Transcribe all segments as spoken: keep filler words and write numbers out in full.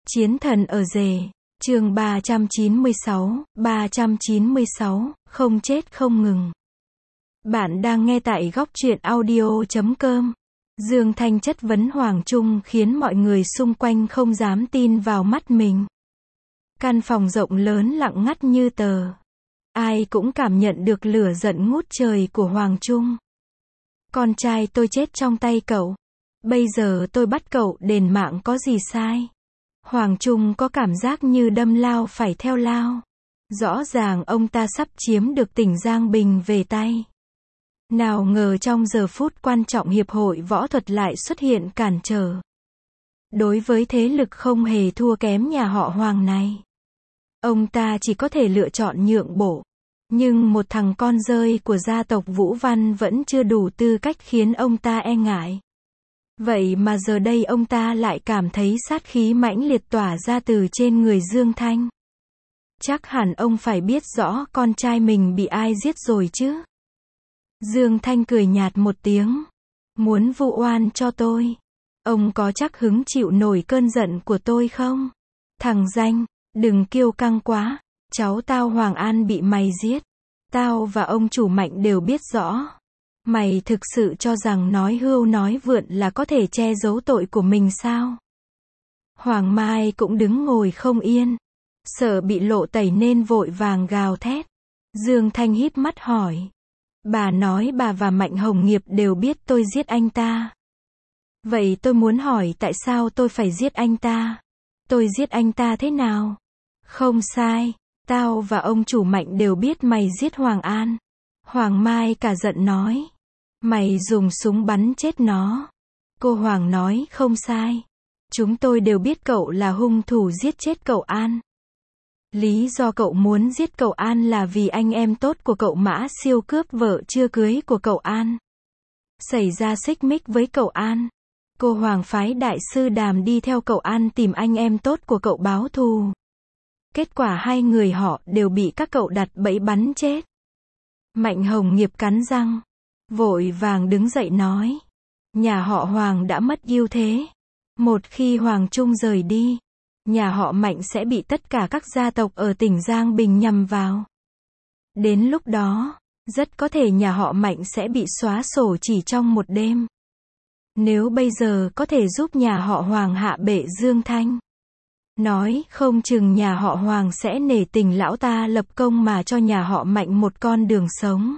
Chiến thần ở rể, chương ba trăm chín mươi sáu, ba trăm chín mươi sáu, không chết không ngừng. Bạn đang nghe tại góc truyện audio chấm com. Dương Thanh chất vấn Hoàng Trung khiến mọi người xung quanh không dám tin vào mắt mình. Căn phòng rộng lớn lặng ngắt như tờ. Ai cũng cảm nhận được lửa giận ngút trời của Hoàng Trung. Con trai tôi chết trong tay cậu. Bây giờ tôi bắt cậu đền mạng có gì sai? Hoàng Trung có cảm giác như đâm lao phải theo lao. Rõ ràng ông ta sắp chiếm được tỉnh Giang Bình về tay. Nào ngờ trong giờ phút quan trọng hiệp hội võ thuật lại xuất hiện cản trở. Đối với thế lực không hề thua kém nhà họ Hoàng này, ông ta chỉ có thể lựa chọn nhượng bộ. Nhưng một thằng con rơi của gia tộc Vũ Văn vẫn chưa đủ tư cách khiến ông ta e ngại. Vậy mà giờ đây ông ta lại cảm thấy sát khí mãnh liệt tỏa ra từ trên người Dương Thanh. Chắc hẳn ông phải biết rõ con trai mình bị ai giết rồi chứ. Dương Thanh cười nhạt một tiếng. Muốn vu oan cho tôi? Ông có chắc hứng chịu nổi cơn giận của tôi không? Thằng danh, đừng kiêu căng quá. Cháu tao Hoàng An bị mày giết. Tao và ông chủ Mạnh đều biết rõ. Mày thực sự cho rằng nói hưu nói vượn là có thể che giấu tội của mình sao? Hoàng Mai cũng đứng ngồi không yên. Sợ bị lộ tẩy nên vội vàng gào thét. Dương Thanh híp mắt hỏi. Bà nói bà và Mạnh Hồng Nghiệp đều biết tôi giết anh ta. Vậy tôi muốn hỏi tại sao tôi phải giết anh ta? Tôi giết anh ta thế nào? Không sai, tao và ông chủ Mạnh đều biết mày giết Hoàng An. Hoàng Mai cả giận nói. Mày dùng súng bắn chết nó. Cô Hoàng nói không sai. Chúng tôi đều biết cậu là hung thủ giết chết cậu An. Lý do cậu muốn giết cậu An là vì anh em tốt của cậu Mã Siêu cướp vợ chưa cưới của cậu An. Xảy ra xích mích với cậu An. Cô Hoàng phái đại sư Đàm đi theo cậu An tìm anh em tốt của cậu báo thù. Kết quả hai người họ đều bị các cậu đặt bẫy bắn chết. Mạnh Hồng Nghiệp cắn răng, vội vàng đứng dậy nói. Nhà họ Hoàng đã mất ưu thế. Một khi Hoàng Trung rời đi, nhà họ Mạnh sẽ bị tất cả các gia tộc ở tỉnh Giang Bình nhằm vào. Đến lúc đó, rất có thể nhà họ Mạnh sẽ bị xóa sổ chỉ trong một đêm. Nếu bây giờ có thể giúp nhà họ Hoàng hạ bệ Dương Thanh, nói không chừng nhà họ Hoàng sẽ nể tình lão ta lập công mà cho nhà họ Mạnh một con đường sống.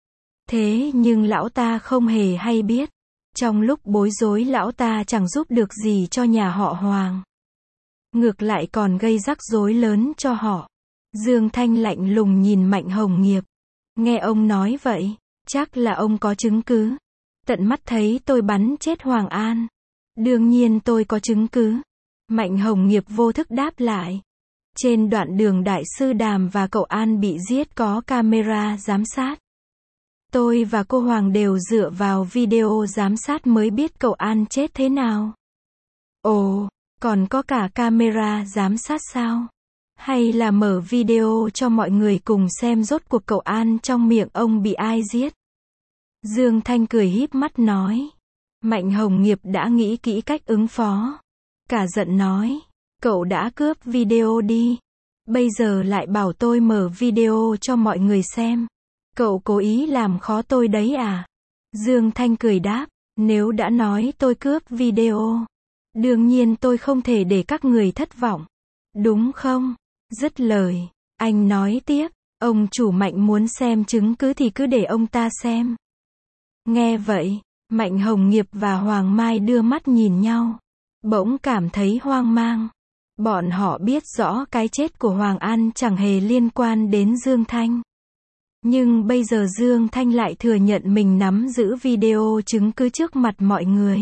Thế nhưng lão ta không hề hay biết. Trong lúc bối rối lão ta chẳng giúp được gì cho nhà họ Hoàng. Ngược lại còn gây rắc rối lớn cho họ. Dương Thanh lạnh lùng nhìn Mạnh Hồng Nghiệp. Nghe ông nói vậy, chắc là ông có chứng cứ. Tận mắt thấy tôi bắn chết Hoàng An. Đương nhiên tôi có chứng cứ. Mạnh Hồng Nghiệp vô thức đáp lại. Trên đoạn đường đại sư Đàm và cậu An bị giết có camera giám sát. Tôi và cô Hoàng đều dựa vào video giám sát mới biết cậu An chết thế nào. Ồ, còn có cả camera giám sát sao? Hay là mở video cho mọi người cùng xem rốt cuộc cậu An trong miệng ông bị ai giết? Dương Thanh cười híp mắt nói. Mạnh Hồng Nghiệp đã nghĩ kỹ cách ứng phó. Cả giận nói. Cậu đã cướp video đi. Bây giờ lại bảo tôi mở video cho mọi người xem. Cậu cố ý làm khó tôi đấy à? Dương Thanh cười đáp. Nếu đã nói tôi cướp video, đương nhiên tôi không thể để các người thất vọng. Đúng không? Dứt lời, anh nói tiếp. Ông chủ Mạnh muốn xem chứng cứ thì cứ để ông ta xem. Nghe vậy, Mạnh Hồng Nghiệp và Hoàng Mai đưa mắt nhìn nhau. Bỗng cảm thấy hoang mang. Bọn họ biết rõ cái chết của Hoàng An chẳng hề liên quan đến Dương Thanh. Nhưng bây giờ Dương Thanh lại thừa nhận mình nắm giữ video chứng cứ trước mặt mọi người.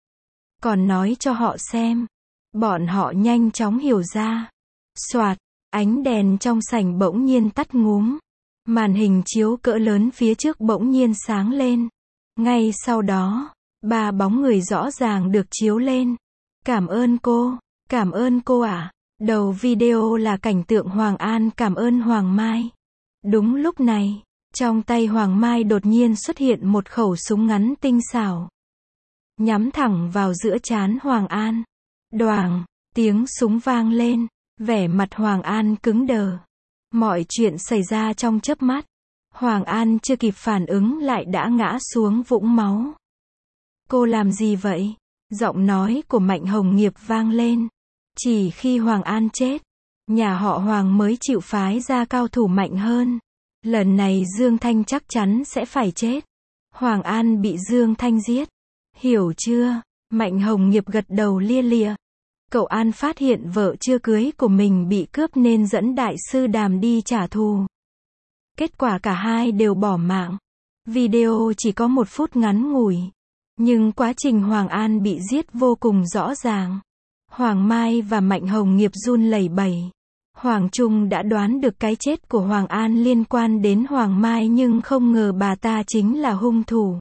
Còn nói cho họ xem. Bọn họ nhanh chóng hiểu ra. Soạt, ánh đèn trong sảnh bỗng nhiên tắt ngúm. Màn hình chiếu cỡ lớn phía trước bỗng nhiên sáng lên. Ngay sau đó, ba bóng người rõ ràng được chiếu lên. Cảm ơn cô, cảm ơn cô ạ. Đầu video là cảnh tượng Hoàng An cảm ơn Hoàng Mai. Đúng lúc này, trong tay Hoàng Mai đột nhiên xuất hiện một khẩu súng ngắn tinh xảo. Nhắm thẳng vào giữa trán Hoàng An. Đoàng, Tiếng súng vang lên, vẻ mặt Hoàng An cứng đờ. Mọi chuyện xảy ra trong chớp mắt. Hoàng An chưa kịp phản ứng lại đã ngã xuống vũng máu. Cô làm gì vậy? Giọng nói của Mạnh Hồng Nghiệp vang lên. Chỉ khi Hoàng An chết, nhà họ Hoàng mới chịu phái ra cao thủ mạnh hơn. Lần này Dương Thanh chắc chắn sẽ phải chết. Hoàng An bị Dương Thanh giết. Hiểu chưa? Mạnh Hồng Nghiệp gật đầu lia lịa. Cậu An phát hiện vợ chưa cưới của mình bị cướp nên dẫn đại sư Đàm đi trả thù. Kết quả cả hai đều bỏ mạng. Video chỉ có một phút ngắn ngủi. Nhưng quá trình Hoàng An bị giết vô cùng rõ ràng. Hoàng Mai và Mạnh Hồng Nghiệp run lẩy bẩy. Hoàng Trung đã đoán được cái chết của Hoàng An liên quan đến Hoàng Mai nhưng không ngờ bà ta chính là hung thủ.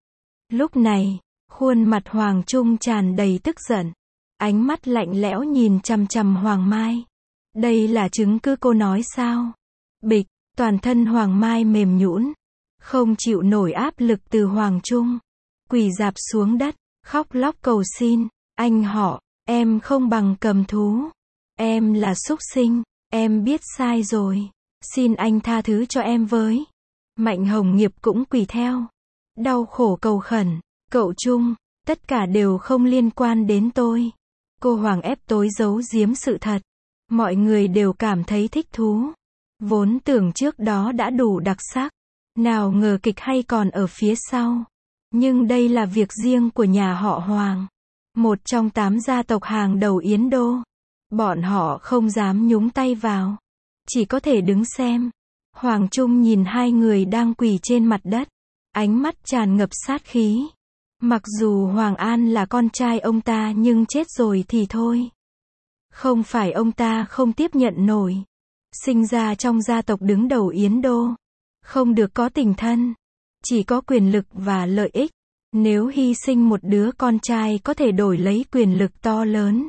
Lúc này, khuôn mặt Hoàng Trung tràn đầy tức giận. Ánh mắt lạnh lẽo nhìn chằm chằm Hoàng Mai. Đây là chứng cứ cô nói sao? Bịch, toàn thân Hoàng Mai mềm nhũn, không chịu nổi áp lực từ Hoàng Trung. Quỳ rạp xuống đất, khóc lóc cầu xin. Anh họ, em không bằng cầm thú. Em là súc sinh, em biết sai rồi. Xin anh tha thứ cho em với. Mạnh Hồng Nghiệp cũng quỳ theo. Đau khổ cầu khẩn. Cậu Trung, tất cả đều không liên quan đến tôi. Cô Hoàng ép tối giấu giếm sự thật. Mọi người đều cảm thấy thích thú. Vốn tưởng trước đó đã đủ đặc sắc. Nào ngờ kịch hay còn ở phía sau. Nhưng đây là việc riêng của nhà họ Hoàng. Một trong tám gia tộc hàng đầu Yến Đô. Bọn họ không dám nhúng tay vào. Chỉ có thể đứng xem. Hoàng Trung nhìn hai người đang quỳ trên mặt đất. Ánh mắt tràn ngập sát khí. Mặc dù Hoàng An là con trai ông ta nhưng chết rồi thì thôi. Không phải ông ta không tiếp nhận nổi. Sinh ra trong gia tộc đứng đầu Yến Đô. Không được có tình thân. Chỉ có quyền lực và lợi ích. Nếu hy sinh một đứa con trai có thể đổi lấy quyền lực to lớn.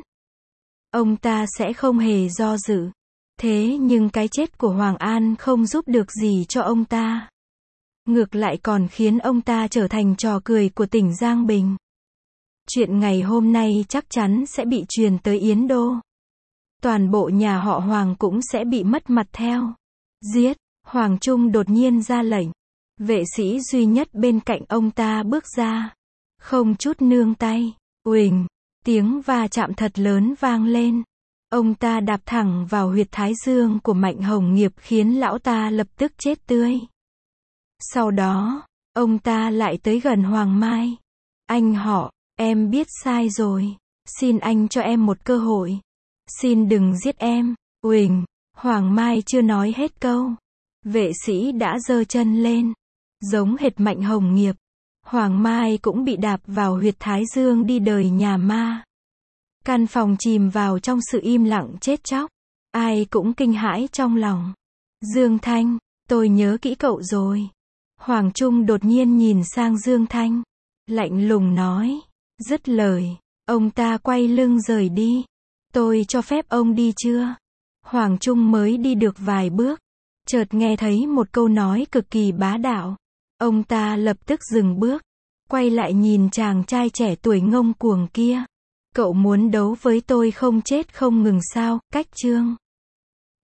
Ông ta sẽ không hề do dự. Thế nhưng cái chết của Hoàng An không giúp được gì cho ông ta. Ngược lại còn khiến ông ta trở thành trò cười của tỉnh Giang Bình. Chuyện ngày hôm nay chắc chắn sẽ bị truyền tới Yến Đô. Toàn bộ nhà họ Hoàng cũng sẽ bị mất mặt theo. Giết! Hoàng Trung đột nhiên ra lệnh. Vệ sĩ duy nhất bên cạnh ông ta bước ra. Không chút nương tay. Uỳnh! Tiếng va chạm thật lớn vang lên. Ông ta đạp thẳng vào huyệt thái dương của Mạnh Hồng Nghiệp khiến lão ta lập tức chết tươi. Sau đó, ông ta lại tới gần Hoàng Mai. Anh họ, em biết sai rồi. Xin anh cho em một cơ hội. Xin đừng giết em. Uỳnh! Hoàng Mai chưa nói hết câu. Vệ sĩ đã giơ chân lên. Giống hệt Mạnh Hồng Nghiệp. Hoàng Mai cũng bị đạp vào huyệt thái dương đi đời nhà ma. Căn phòng chìm vào trong sự im lặng chết chóc. Ai cũng kinh hãi trong lòng. Dương Thanh, tôi nhớ kỹ cậu rồi. Hoàng Trung đột nhiên nhìn sang Dương Thanh. Lạnh lùng nói. Dứt lời, ông ta quay lưng rời đi. Tôi cho phép ông đi chưa? Hoàng Trung mới đi được vài bước. Chợt nghe thấy một câu nói cực kỳ bá đạo. Ông ta lập tức dừng bước. Quay lại nhìn chàng trai trẻ tuổi ngông cuồng kia. Cậu muốn đấu với tôi không chết không ngừng sao? Cách chương